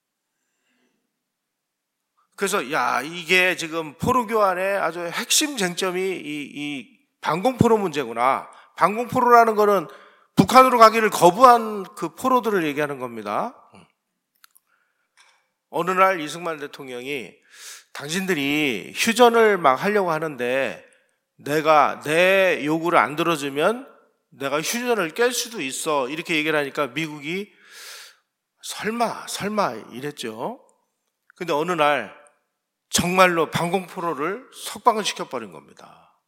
그래서 야 이게 지금 포로 교환의 아주 핵심 쟁점이 이, 이 반공포로 문제구나. 반공포로라는 거는 북한으로 가기를 거부한 그 포로들을 얘기하는 겁니다. 어느 날 이승만 대통령이 당신들이 휴전을 막 하려고 하는데 내가 내 요구를 안 들어주면 내가 휴전을 깰 수도 있어. 이렇게 얘기를 하니까 미국이 설마 설마 이랬죠. 근데 어느 날 정말로 방공포로를 석방을 시켜버린 겁니다.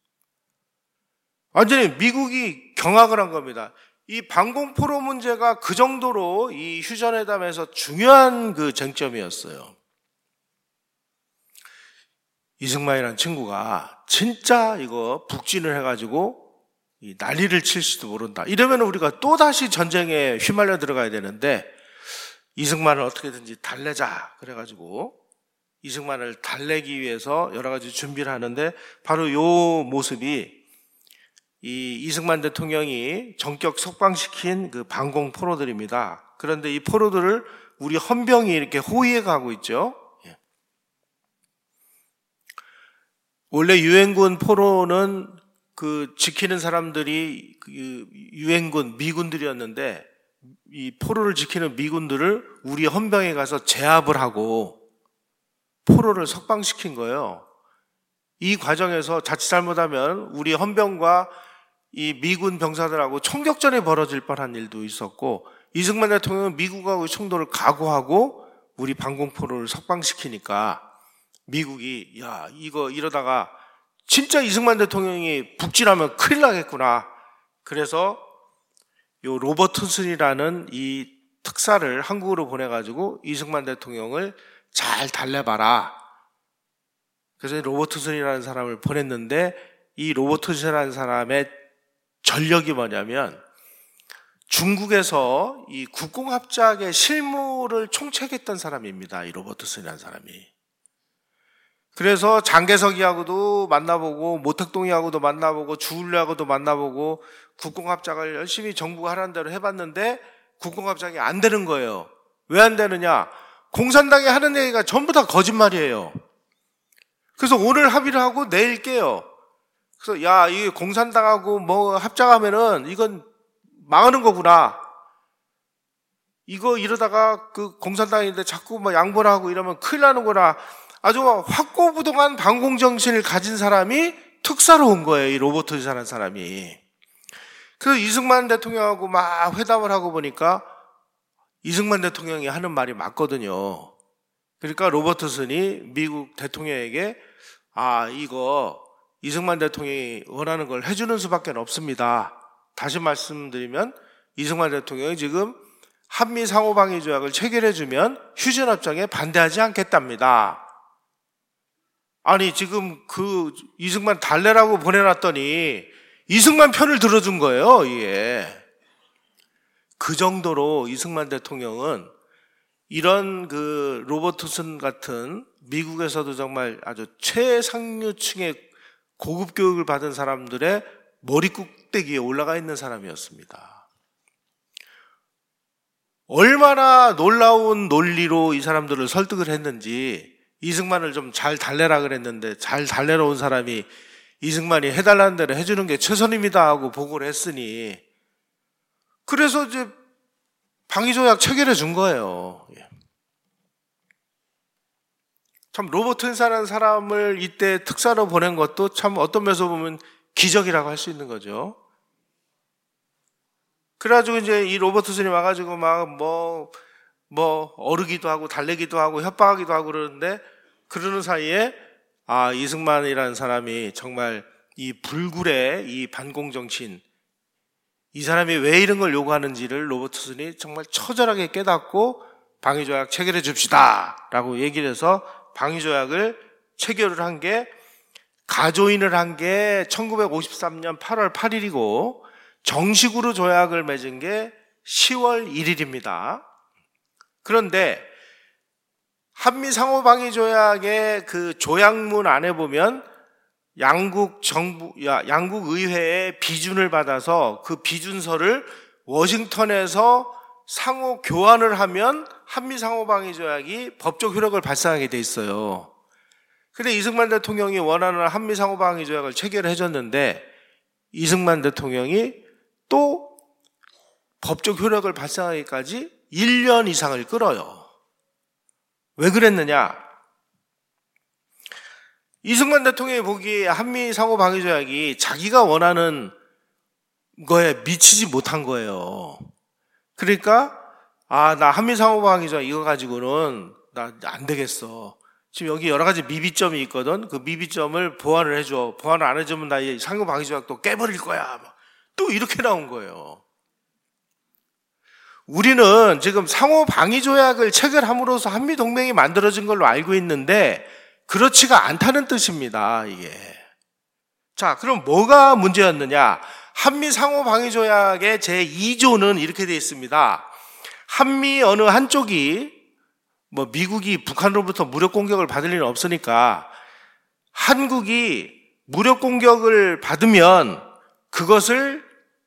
완전히 미국이 경악을 한 겁니다. 이 방공포로 문제가 그 정도로 이 휴전회담에서 중요한 그 쟁점이었어요. 이승만이라는 친구가 진짜 이거 북진을 해가지고 이 난리를 칠지도 모른다. 이러면 우리가 또다시 전쟁에 휘말려 들어가야 되는데 이승만을 어떻게든지 달래자. 그래가지고 이승만을 달래기 위해서 여러 가지 준비를 하는데 바로 요 모습이 이 이승만 대통령이 전격 석방시킨 그 방공 포로들입니다. 그런데 이 포로들을 우리 헌병이 이렇게 호위해 가고 있죠. 원래 유엔군 포로는 그 지키는 사람들이 그 유엔군 미군들이었는데 이 포로를 지키는 미군들을 우리 헌병에 가서 제압을 하고 포로를 석방시킨 거예요. 이 과정에서 자칫 잘못하면 우리 헌병과 이 미군 병사들하고 총격전이 벌어질 뻔한 일도 있었고 이승만 대통령은 미국하고의 충돌을 각오하고 우리 방공포로를 석방시키니까 미국이 야 이거 이러다가 진짜 이승만 대통령이 북진하면 큰일 나겠구나. 그래서 요 로버트슨이라는 이 특사를 한국으로 보내가지고 이승만 대통령을 잘 달래봐라. 그래서 로버트슨이라는 사람을 보냈는데 이 로버트슨이라는 사람의 전력이 뭐냐면 중국에서 이 국공합작의 실무를 총책했던 사람입니다. 이 로버트슨이라는 사람이. 그래서 장개석이하고도 만나보고 모택동이하고도 만나보고 주울레하고도 만나보고 국공합작을 열심히 정부가 하라는 대로 해봤는데 국공합작이 안 되는 거예요. 왜 안 되느냐? 공산당이 하는 얘기가 전부 다 거짓말이에요. 그래서 오늘 합의를 하고 내일 깨요. 그래서 야, 이게 공산당하고 뭐 합작하면은 이건 망하는 거구나. 이거 이러다가 그 공산당인데 자꾸 뭐 양보를 하고 이러면 큰일 나는구나. 아주 확고부동한 반공정신을 가진 사람이 특사로 온 거예요. 이 로버트슨이라는 사람이. 그래서 이승만 대통령하고 막 회담을 하고 보니까 이승만 대통령이 하는 말이 맞거든요. 그러니까 로버트슨이 미국 대통령에게 아 이거 이승만 대통령이 원하는 걸 해주는 수밖에 없습니다. 다시 말씀드리면 이승만 대통령이 지금 한미 상호방위 조약을 체결해주면 휴전협정에 반대하지 않겠답니다. 아니 지금 그 이승만 달래라고 보내놨더니 이승만 편을 들어준 거예요. 이게 그 정도로 이승만 대통령은 이런 그 로버트슨 같은 미국에서도 정말 아주 최상류층의 고급 교육을 받은 사람들의 머리 꼭대기에 올라가 있는 사람이었습니다. 얼마나 놀라운 논리로 이 사람들을 설득을 했는지 이승만을 좀 잘 달래라 그랬는데 잘 달래러 온 사람이 이승만이 해달라는 대로 해주는 게 최선입니다 하고 보고를 했으니 그래서 이제 방위조약 체결해 준 거예요. 참 로버트슨이라는 사람을 이때 특사로 보낸 것도 참 어떤 면에서 보면 기적이라고 할 수 있는 거죠. 그래가지고 이제 이 로버트슨이 와가지고 막 뭐 뭐 어르기도 하고 달래기도 하고 협박하기도 하고 그러는데 그러는 사이에 아 이승만이라는 사람이 정말 이 불굴의 이 반공정신 이 사람이 왜 이런 걸 요구하는지를 로버트슨이 정말 처절하게 깨닫고 방위조약 체결해 줍시다 라고 얘기를 해서 방위조약을 체결을 한 게 가조인을 한 게 천구백오십삼 년 팔월 팔일이고 정식으로 조약을 맺은 게 시월 일일입니다. 그런데 한미 상호방위조약의 그 조약문 안에 보면 양국 정부, 양국 의회의 비준을 받아서 그 비준서를 워싱턴에서 상호 교환을 하면 한미 상호방위조약이 법적 효력을 발생하게 돼 있어요. 근데 이승만 대통령이 원하는 한미 상호방위조약을 체결해 줬는데 이승만 대통령이 또 법적 효력을 발생하기까지 일 년 이상을 끌어요. 왜 그랬느냐? 이승만 대통령이 보기에 한미 상호 방위 조약이 자기가 원하는 거에 미치지 못한 거예요. 그러니까 아, 나 한미 상호 방위 조약 이거 가지고는 나 안 되겠어. 지금 여기 여러 가지 미비점이 있거든. 그 미비점을 보완을 해줘. 보완을 안 해주면 나 이 상호 방위 조약도 깨버릴 거야. 또 이렇게 나온 거예요. 우리는 지금 상호 방위 조약을 체결함으로써 한미 동맹이 만들어진 걸로 알고 있는데 그렇지가 않다는 뜻입니다, 이게. 자, 그럼 뭐가 문제였느냐? 한미 상호 방위 조약의 제이 조는 이렇게 되어 있습니다. 한미 어느 한쪽이 뭐 미국이 북한으로부터 무력 공격을 받을 일은 없으니까 한국이 무력 공격을 받으면 그것을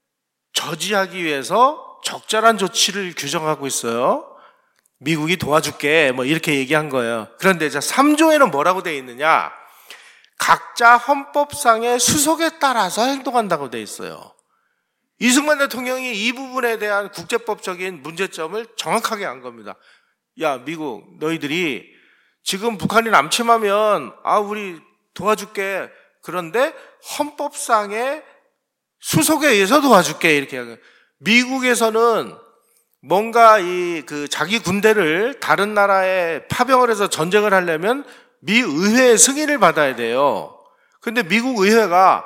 저지하기 위해서 적절한 조치를 규정하고 있어요. 미국이 도와줄게 뭐 이렇게 얘기한 거예요. 그런데 자 삼 조에는 뭐라고 되어 있느냐? 각자 헌법상의 수속에 따라서 행동한다고 되어 있어요. 이승만 대통령이 이 부분에 대한 국제법적인 문제점을 정확하게 한 겁니다. 야, 미국 너희들이 지금 북한이 남침하면 아 우리 도와줄게. 그런데 헌법상의 수속에 의해서 도와줄게 이렇게 하는 거예요. 미국에서는 뭔가 이 그 자기 군대를 다른 나라에 파병을 해서 전쟁을 하려면 미 의회의 승인을 받아야 돼요. 근데 미국 의회가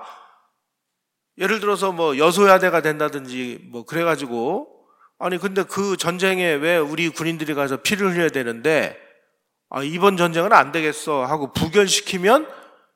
예를 들어서 뭐 여소야대가 된다든지 뭐 그래가지고 아니 근데 그 전쟁에 왜 우리 군인들이 가서 피를 흘려야 되는데 아 이번 전쟁은 안 되겠어 하고 부결시키면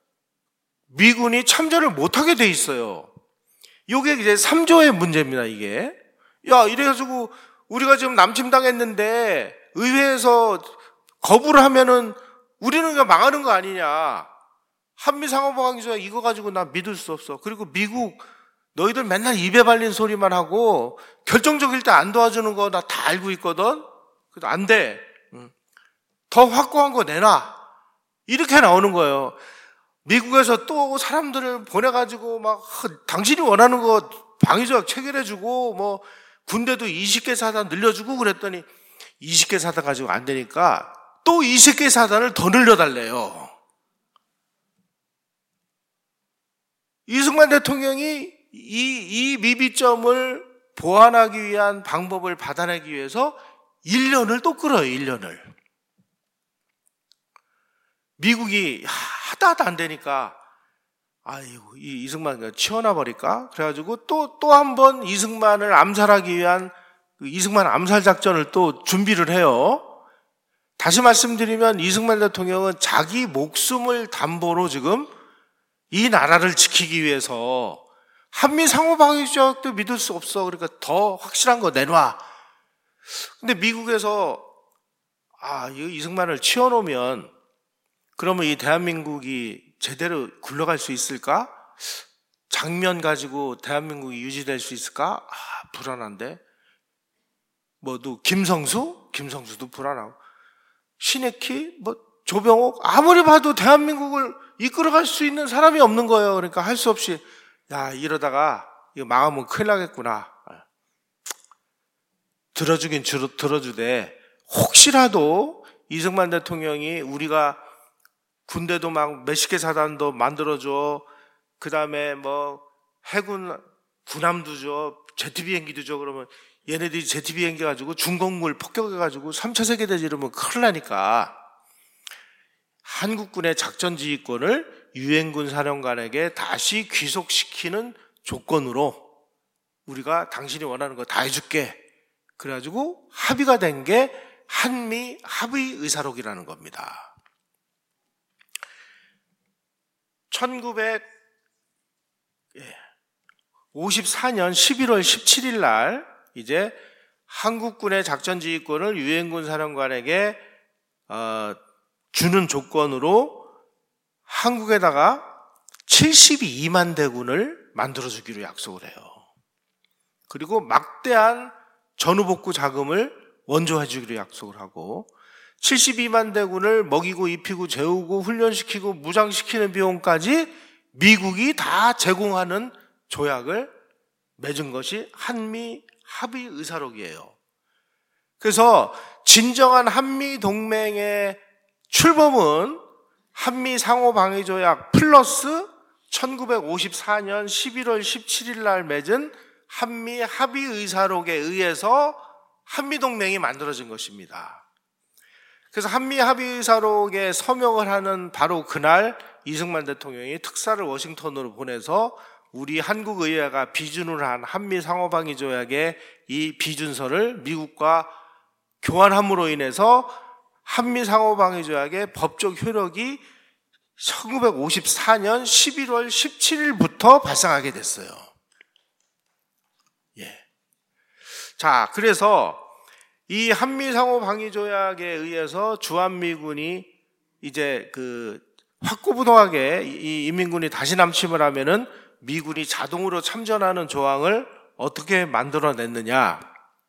미군이 참전을 못하게 돼 있어요. 이게 이제 삼 조의 문제입니다, 이게. 야, 이래가지고 우리가 지금 남침당했는데 의회에서 거부를 하면은 우리는 그냥 망하는 거 아니냐. 한미 상호방위조약 이거 가지고 나 믿을 수 없어. 그리고 미국 너희들 맨날 입에 발린 소리만 하고 결정적일 때 안 도와주는 거 나 다 알고 있거든. 그래도 안 돼. 더 확고한 거 내놔. 이렇게 나오는 거예요. 미국에서 또 사람들을 보내가지고 막 당신이 원하는 거 방위조약 체결해주고 뭐 군대도 이십 개 사단 늘려주고 그랬더니 이십 개 사단 가지고 안 되니까 또 이십 개 사단을 더 늘려달래요. 이승만 대통령이 이, 이 미비점을 보완하기 위한 방법을 받아내기 위해서 일 년을 또 끌어요. 일 년을. 미국이 하다 하다 안 되니까 아이고 이 이승만 치워놔 버릴까? 그래가지고 또 또 한 번 이승만을 암살하기 위한 그 이승만 암살 작전을 또 준비를 해요. 다시 말씀드리면 이승만 대통령은 자기 목숨을 담보로 지금 이 나라를 지키기 위해서 한미 상호방위조약도 믿을 수 없어. 그러니까 더 확실한 거 내놔. 근데 미국에서 아, 이 이승만을 치워놓으면 그러면 이 대한민국이 제대로 굴러갈 수 있을까? 장면 가지고 대한민국이 유지될 수 있을까? 아, 불안한데. 뭐, 누, 김성수? 김성수도 불안하고. 신익희? 뭐, 조병옥? 아무리 봐도 대한민국을 이끌어갈 수 있는 사람이 없는 거예요. 그러니까 할 수 없이, 야, 이러다가, 이거 망하면 큰일 나겠구나. 들어주긴 주, 들어주되, 혹시라도 이승만 대통령이 우리가 군대도 막 몇십 개 사단도 만들어줘. 그 다음에 뭐 해군 군함도 줘. 제트 비행기도 줘. 그러면 얘네들이 제트 비행기 가지고 중공물 폭격해가지고 삼 차 세계대전 이러면 큰일 나니까 한국군의 작전지휘권을 유엔군 사령관에게 다시 귀속시키는 조건으로 우리가 당신이 원하는 거 다 해줄게. 그래가지고 합의가 된 게 한미 합의 의사록이라는 겁니다. 천구백오십사 년 십일월 십칠일 날 이제 한국군의 작전지휘권을 유엔군 사령관에게 어, 주는 조건으로 한국에다가 칠십이만 대군을 만들어주기로 약속을 해요. 그리고 막대한 전후복구 자금을 원조해주기로 약속을 하고 칠십이만 대군을 먹이고 입히고 재우고 훈련시키고 무장시키는 비용까지 미국이 다 제공하는 조약을 맺은 것이 한미 합의 의사록이에요. 그래서 진정한 한미 동맹의 출범은 한미 상호방위조약 플러스 천구백오십사 년 십일월 십칠일 날 맺은 한미 합의의사록에 의해서 한미동맹이 만들어진 것입니다. 그래서 한미 합의의사록에 서명을 하는 바로 그날 이승만 대통령이 특사를 워싱턴으로 보내서 우리 한국의회가 비준을 한 한미 상호방위조약의 이 비준서를 미국과 교환함으로 인해서 한미 상호방위조약의 법적 효력이 천구백오십사 년 십일월 십칠일부터 발생하게 됐어요. 예. 자, 그래서 이 한미 상호방위조약에 의해서 주한미군이 이제 그 확고부동하게 이 인민군이 다시 남침을 하면은 미군이 자동으로 참전하는 조항을 어떻게 만들어냈느냐?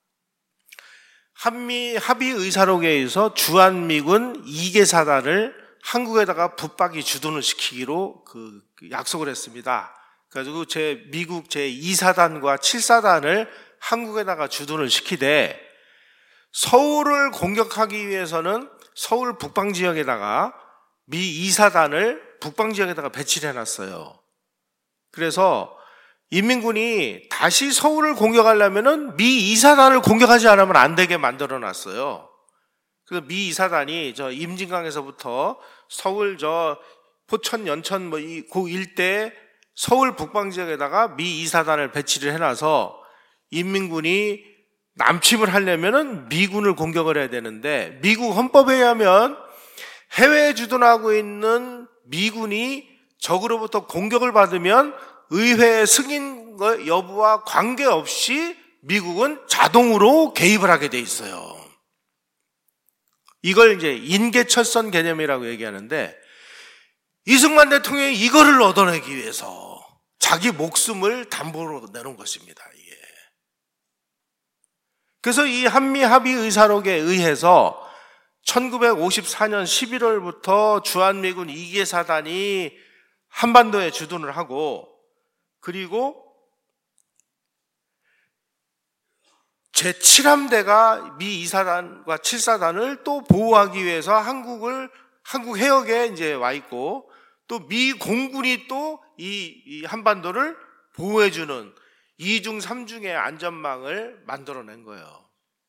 한미 합의 의사록에 의해서 주한미군 이 개 사단을 한국에다가 붙박이 주둔을 시키기로 그 약속을 했습니다. 그래가지고 제 미국 제이 사단과 칠 사단을 한국에다가 주둔을 시키되 서울을 공격하기 위해서는 서울 북방 지역에다가 미 이 사단을 북방 지역에다가 배치를 해놨어요. 그래서 인민군이 다시 서울을 공격하려면은 미 이 사단을 공격하지 않으면 안 되게 만들어놨어요. 그래서 미 이 사단이 저 임진강에서부터 서울 저 포천, 연천 뭐 이 그 일대 서울 북방 지역에다가 미 이 사단을 배치를 해놔서 인민군이 남침을 하려면은 미군을 공격을 해야 되는데 미국 헌법에 의하면 해외에 주둔하고 있는 미군이 적으로부터 공격을 받으면 의회 승인 여부와 관계없이 미국은 자동으로 개입을 하게 돼 있어요. 이걸 이제 인계철선 개념이라고 얘기하는데 이승만 대통령이 이거를 얻어내기 위해서 자기 목숨을 담보로 내놓은 것입니다. 이게. 그래서 이 한미 합의 의사록에 의해서 천구백오십사 년 십일월부터 주한미군 이 개 사단이 한반도에 주둔을 하고 그리고 제칠 함대가 미 이 사단과 칠 사단을 또 보호하기 위해서 한국을, 한국 해역에 이제 와 있고 또 미 공군이 또 이, 이 한반도를 보호해주는 이중 삼중의 안전망을 만들어낸 거예요.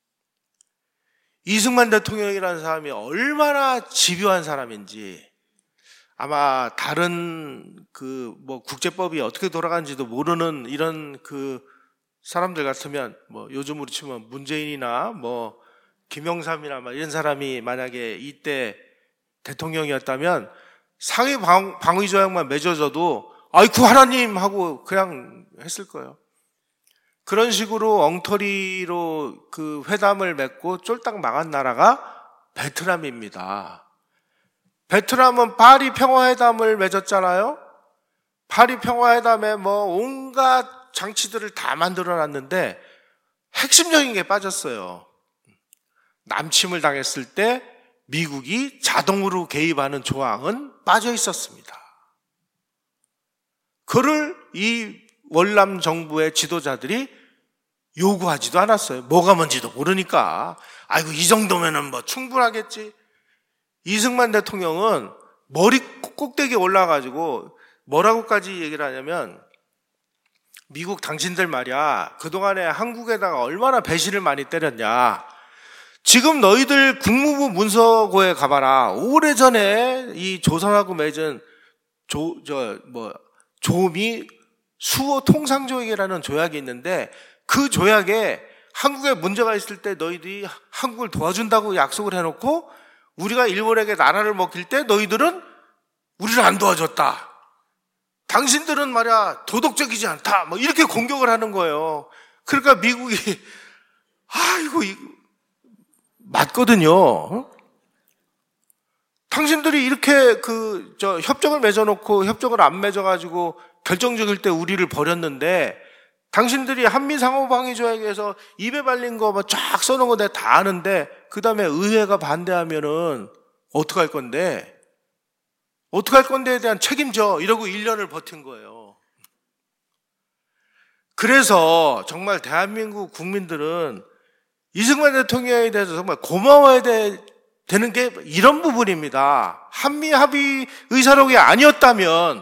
이승만 대통령이라는 사람이 얼마나 집요한 사람인지 아마 다른 그 뭐 국제법이 어떻게 돌아가는지도 모르는 이런 그 사람들 같으면 뭐 요즘으로 치면 문재인이나 뭐 김영삼이나 막 이런 사람이 만약에 이때 대통령이었다면 상위 방, 방위조약만 맺어져도 아이쿠 하나님 하고 그냥 했을 거예요. 그런 식으로 엉터리로 그 회담을 맺고 쫄딱 망한 나라가 베트남입니다. 베트남은 파리 평화회담을 맺었잖아요. 파리 평화회담에 뭐 온갖 장치들을 다 만들어놨는데 핵심적인 게 빠졌어요. 남침을 당했을 때 미국이 자동으로 개입하는 조항은 빠져 있었습니다. 그를 이 월남 정부의 지도자들이 요구하지도 않았어요. 뭐가 뭔지도 모르니까. 아이고 이 정도면은 뭐 충분하겠지. 이승만 대통령은 머리 꼭대기에 올라가지고 뭐라고까지 얘기를 하냐면 미국 당신들 말이야 그동안에 한국에다가 얼마나 배신을 많이 때렸냐. 지금 너희들 국무부 문서고에 가봐라. 오래전에 이 조선하고 맺은 조, 저, 뭐, 조미 수호 통상조약이라는 조약이 있는데 그 조약에 한국에 문제가 있을 때 너희들이 한국을 도와준다고 약속을 해놓고 우리가 일본에게 나라를 먹힐 때 너희들은 우리를 안 도와줬다. 당신들은 말이야 도덕적이지 않다. 뭐 이렇게 공격을 하는 거예요. 그러니까 미국이 아이고 맞거든요. 어? 당신들이 이렇게 그 저 협정을 맺어놓고 협정을 안 맺어가지고 결정적일 때 우리를 버렸는데 당신들이 한미 상호방위조약에서 입에 발린 거 막 쫙 써놓은 거 내가 다 아는데 그 다음에 의회가 반대하면은 어떡할 건데? 어떡할 건데에 대한 책임져 이러고 일 년을 버틴 거예요. 그래서 정말 대한민국 국민들은 이승만 대통령에 대해서 정말 고마워해야 될 되는 게 이런 부분입니다. 한미 합의 의사록이 아니었다면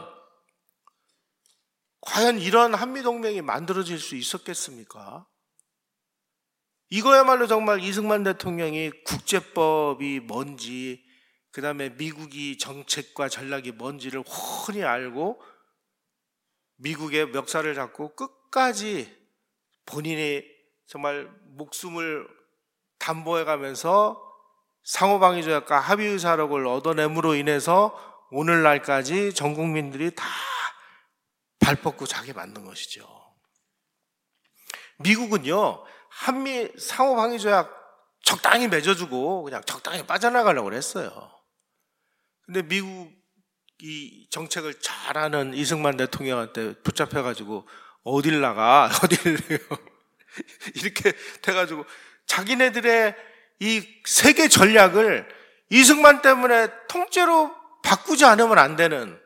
과연 이런 한미동맹이 만들어질 수 있었겠습니까? 이거야말로 정말 이승만 대통령이 국제법이 뭔지, 그 다음에 미국이 정책과 전략이 뭔지를 훤히 알고 미국의 멱살을 잡고 끝까지 본인이 정말 목숨을 담보해가면서 상호방위조약과 합의의사록을 얻어냄으로 인해서 오늘날까지 전 국민들이 다 발 뻗고 자기 만든 것이죠. 미국은요, 한미 상호방위조약 적당히 맺어주고 그냥 적당히 빠져나가려고 했어요. 근데 미국이 정책을 잘하는 이승만 대통령한테 붙잡혀가지고 어딜 나가, 어딜 이렇게 돼가지고 자기네들의 이 세계 전략을 이승만 때문에 통째로 바꾸지 않으면 안 되는,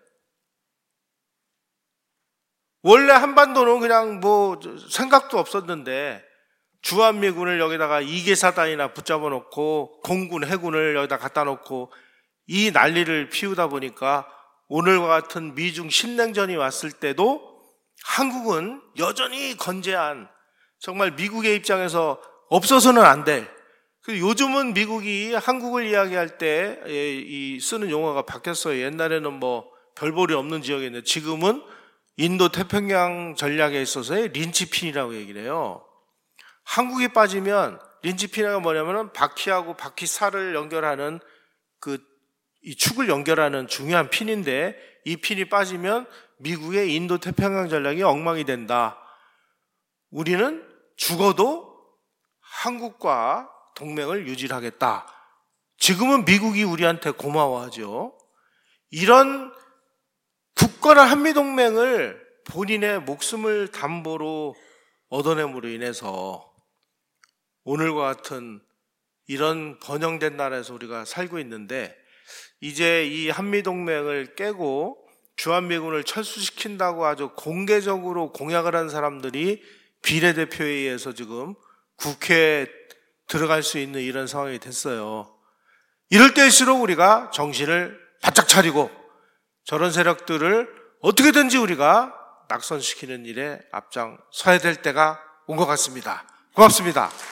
원래 한반도는 그냥 뭐 생각도 없었는데 주한미군을 여기다가 이 개 사단이나 붙잡아 놓고 공군, 해군을 여기다 갖다 놓고 이 난리를 피우다 보니까 오늘과 같은 미중 신냉전이 왔을 때도 한국은 여전히 건재한, 정말 미국의 입장에서 없어서는 안 될, 요즘은 미국이 한국을 이야기할 때 이 쓰는 용어가 바뀌었어요. 옛날에는 뭐 별볼이 없는 지역이었는데 지금은 인도 태평양 전략에 있어서의 린치핀이라고 얘기를 해요. 한국이 빠지면 린치핀이 뭐냐면은 바퀴하고 바퀴살을 연결하는 그 이 축을 연결하는 중요한 핀인데, 이 핀이 빠지면 미국의 인도 태평양 전략이 엉망이 된다. 우리는 죽어도 한국과 동맹을 유지하겠다. 지금은 미국이 우리한테 고마워하죠. 이런 굳건한 한미동맹을 본인의 목숨을 담보로 얻어냄으로 인해서 오늘과 같은 이런 번영된 나라에서 우리가 살고 있는데, 이제 이 한미동맹을 깨고 주한미군을 철수시킨다고 아주 공개적으로 공약을 한 사람들이 비례대표회의에서 지금 국회에 들어갈 수 있는 이런 상황이 됐어요. 이럴 때일수록 우리가 정신을 바짝 차리고 저런 세력들을 어떻게든지 우리가 낙선시키는 일에 앞장서야 될 때가 온 것 같습니다. 고맙습니다.